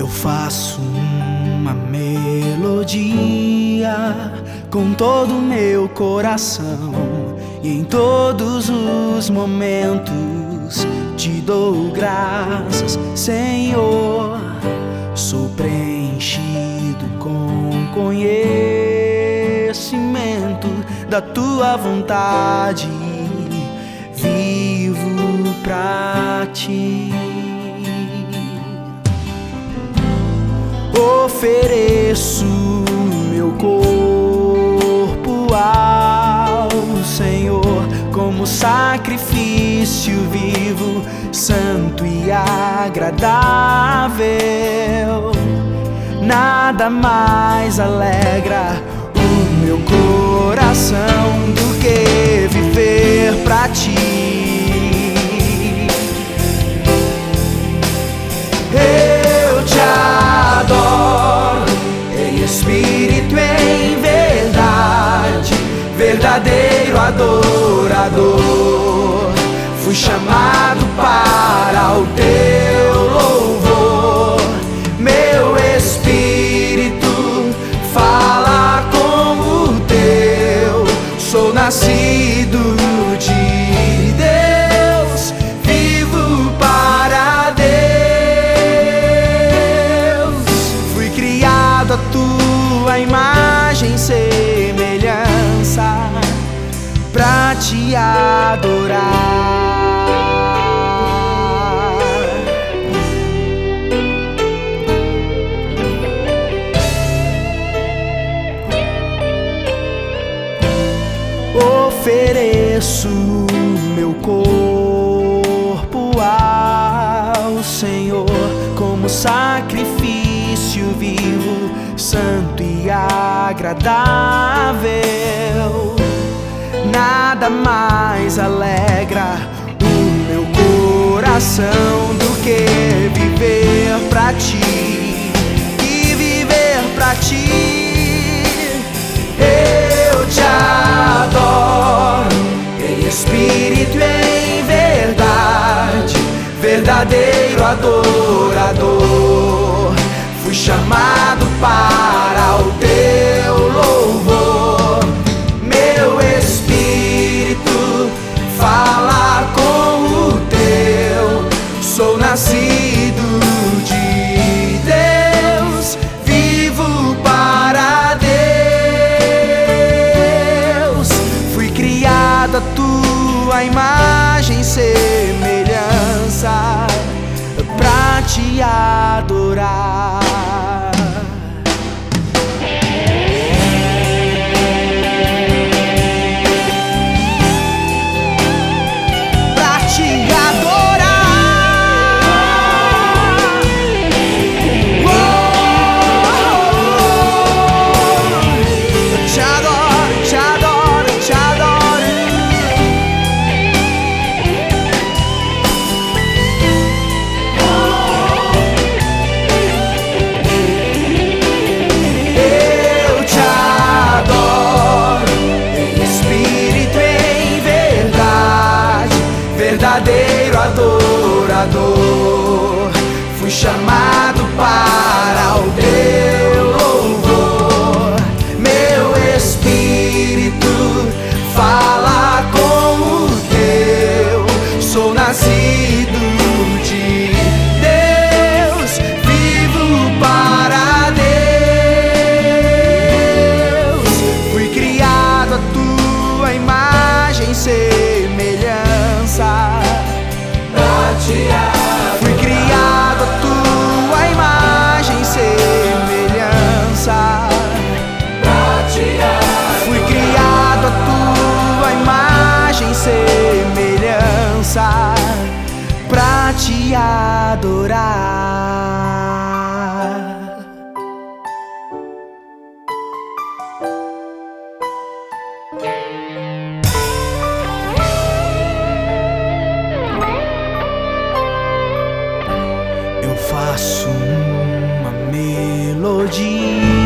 Eu faço uma melodia com todo o meu coração, e em todos os momentos te dou graças, Senhor. Sou preenchido com conhecimento da tua vontade, vivo pra ti. Ofereço meu corpo ao Senhor como sacrifício vivo, santo e agradável. Nada mais alegra o meu coração do que viver pra ti. Eu te adoro em espírito e em verdade, verdadeiro adorador. Fui chamado para o teu louvor. Meu espírito fala com o teu. Sou nascido de Deus, vivo para Deus. Fui criado à tua imagem e semelhança pra te adorar. Ofereço meu corpo ao Senhor como sacrifício vivo, santo e agradável. Nada mais alegra o meu coração do que viver pra ti, e viver pra ti. Eu te adoro em espírito e em verdade, verdadeiro adorador. Fui chamado para o teu louvor. Meu espírito fala com o teu. Sou nascido de Deus, vivo para Deus. Fui criado à tua imagem e semelhança pra te adorar. Verdadeiro adorador, fui chamado para o teu louvor. Meu espírito fala com o teu. Sou nascido de Deus, vivo para Deus. Fui criado à tua imagem e semelhança. Fui criado à tua imagem e semelhança. Fui criado à tua imagem e semelhança pra te adorar. Eu faço uma melodia